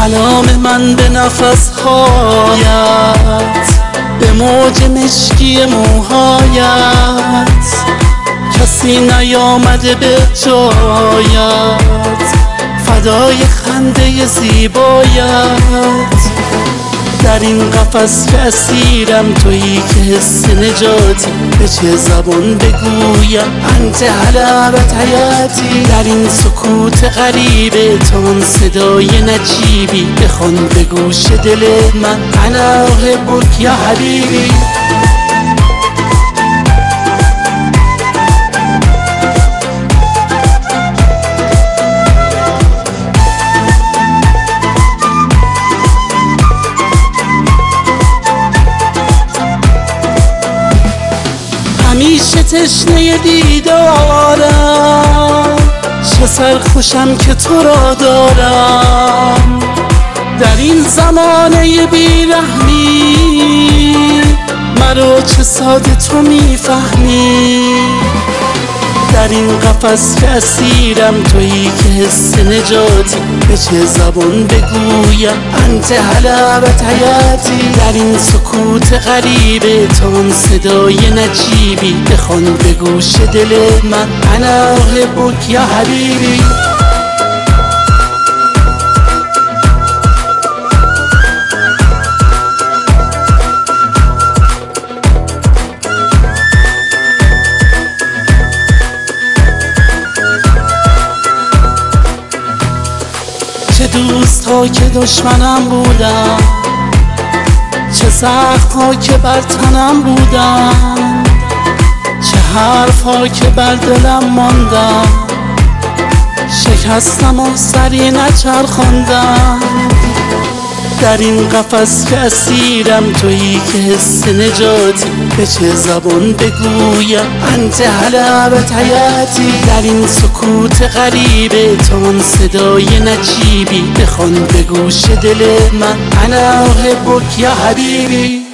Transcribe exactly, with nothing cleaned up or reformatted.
کلام من به نفس هایت، به موج مشکی موهایت، کسی نیامده به جایت، فدای خنده زیبایت. در این قفس که اسیرم تویی که حس نجاتی، به چه زبان بگویم انت حلبت حیاتی. در این سکوت غریبه تون صدای نجیبی، بخوان به گوش دل من انا احبک یا حبیبی. همیشه تشنه دیدارم، چه سرخوشم که تو را دارم. در این زمانه بیرحمی، مرا چه ساده تو میفهمی. در این قفس که اسیرم تویی که حس نجاتی، به چه زبان بگویم انت حلبت حیاتی. در این سکوت غریبه تون صدای نجیبی، بخوان به گوش دل من انا احبک یا حبیبی. چه دوست ها که دشمنم بودن، چه زخم ها که بر تنم بودن، چه حرف ها که بر دلم ماندن، شکستم و سری نچرخاندم. در این قفس که اسیرم تویی که حس نجاتی، به چه زبان بگویم انت حلبت حیاتی. در این سکوت غریبه تون صدای نجیبی، بخوان به گوش دل من انا احبک یا حبیبی.